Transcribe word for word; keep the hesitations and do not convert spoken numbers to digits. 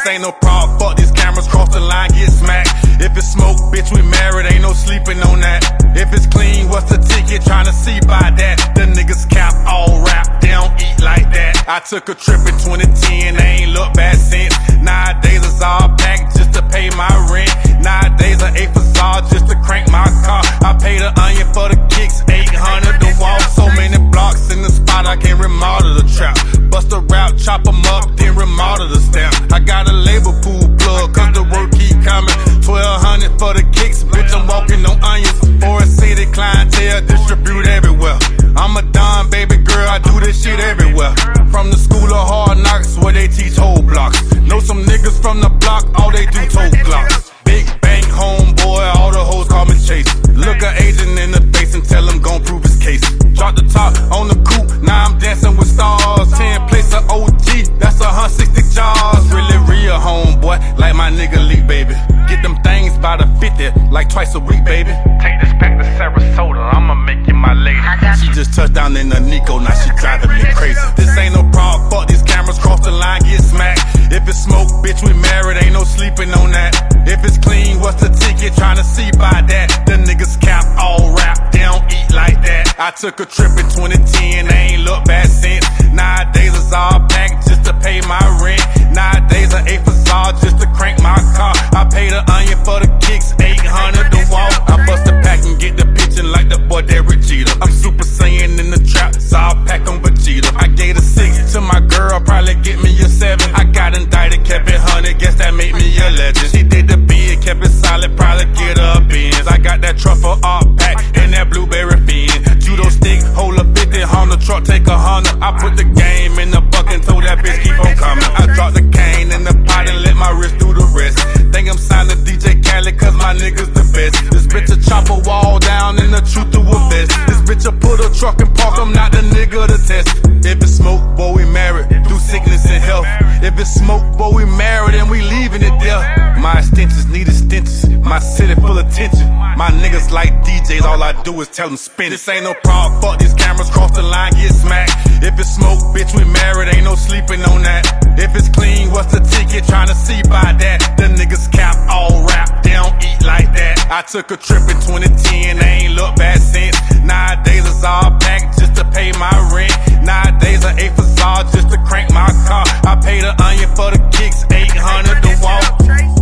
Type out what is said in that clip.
ain't no problem, fuck these cameras, cross the line, get smacked. If it's smoke, bitch, we married, ain't no sleeping on that. If it's clean, what's the ticket, tryna see by that? The niggas cap all rap, they don't eat like that. I took a trip in twenty ten, they ain't look bad since. Nowadays it's all packed just to pay my rent. Nowadays I ate facade just to crank my car. I paid the onion for the kicks, eight hundred the wall. So many blocks in the spot, I can't remodel the trap. Bust a rap, chop 'em up, then remodel the stamp. I got a label pool plug, cause the work keep coming. twelve hundred for the kicks, bitch, I'm walking on onions. For a city clientele, distribute everywhere. I'm a Don, baby girl, I do this shit everywhere. From the school of hard knocks, where they teach whole blocks. Know some niggas from the block, all they do toe glocks. Big bank homeboy, all the hoes call me Chase. Look a agent in the face and tell him gon' prove his case. Drop the top on the coupe, now I'm dancing with stars. Ten place of O G, that's a hundred sixty jars. Really real homeboy, like my nigga Lee, baby. Get them things by the fifty, like twice a week, baby. Take this back to Sarasota, I'ma make you my lady. She just touched down in the Nico, now she driving me crazy. This ain't no problem, fuck these cameras, cross the line, get smacked. If it's smoke, bitch, we married, ain't no sleeping on that. If it's clean, what's the ticket, tryna see by that? The niggas cap all rap, they don't eat like that. I took a trip in twenty ten, they ain't look bad since. Nowadays it's all packed just to pay my rent. Nowadays I ate facade just to crank my car. I paid the onion for the kicks, eight hundred the wall. I bust a pack and get the pitching like the boy Derek Jeter. I'm Super Saiyan in the trap, so I'll pack on Vegeta. I gave a six to my girl, probably get me a seven. I got indicted, kept it hundred, guess that made me a legend. She did the bid, kept it solid, probably get her a Benz. I got that truffle all pack and that blueberry fin. Judo stick, hold a fifty, Honda truck, take a hundred. I put the game in the bucket and told that bitch keep on coming. I dropped the cane in the pot and let my wrist do the rest. Think I'm signed to D J Khaled cause my niggas the best. This bitch a chop a wall down and the truth to a vest. This bitch a put a truck and park, I'm not the nigga to test. If it's smoke, boy, we married, through sickness and health. If it's smoke, boy, we married and we leaving it there. My extensions need extensions, my city full of tension. My niggas like D Js, all I do is tell them spin it. This ain't no problem, fuck these cameras, cross the line, get smacked. If it's smoke, bitch, we married, ain't no sleeping on that. If it's clean, what's the ticket, tryna see by that? The niggas cap all rap, they don't eat like that. I took a trip in twenty ten, they ain't look bad since. Nowadays it's all packed just to pay my rent. Nowadays I ate facade just to crank my car. I paid the onion for the kicks, eight hundred the wall.